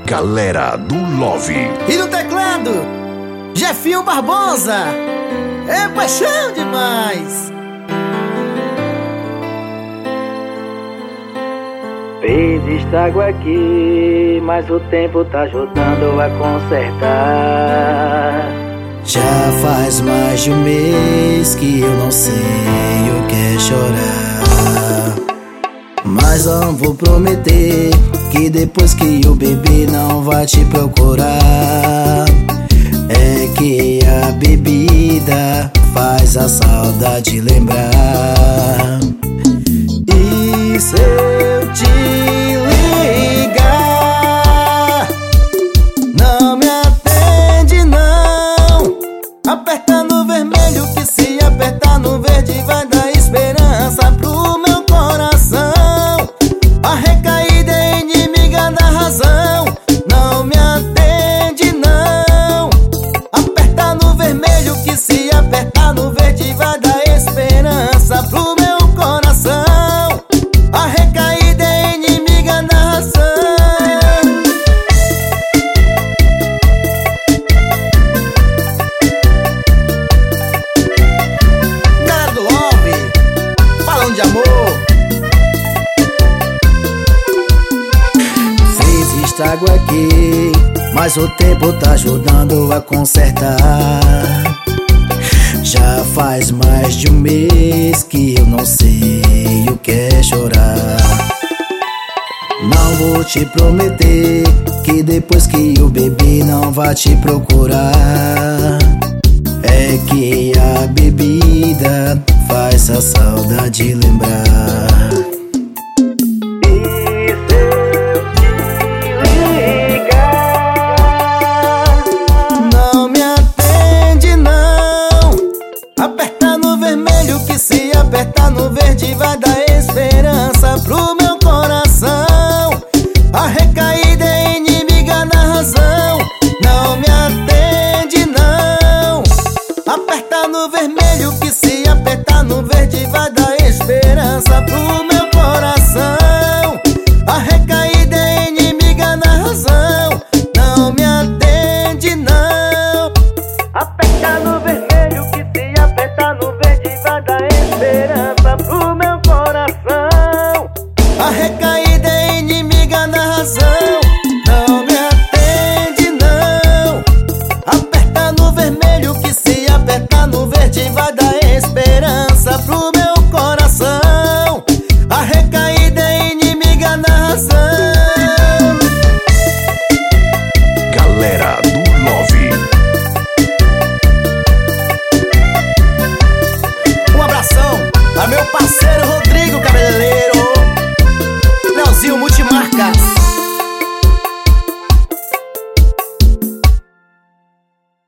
Galera do Love. E no teclado, Jefinho Barbosa. É paixão demais. Fez estrago aqui, mas o tempo tá ajudando a consertar. Já faz mais de um mês que eu não sei o que é chorar, mas não vou prometer que depois que o bebê não vai te procurar. É que a bebida faz a saudade lembrar. E se eu te ligar, não me atende não. Aperta no vermelho, que se apertar no verde vai dar esperança pro meu coração. A recaída é inimiga da razão. Não me atende não. Aperta no vermelho, que se apertar no verde vai dar esperança pro meu coração. A recaída é inimiga da razão. Galera do Love, falando de amor. Fez estrago aqui, mas o tempo tá ajudando a consertar. Já faz mais de um mês que eu não sei o que é chorar. Não vou te prometer que depois que o bebê não vai te procurar. É que a bebida faz a saudade lembrar.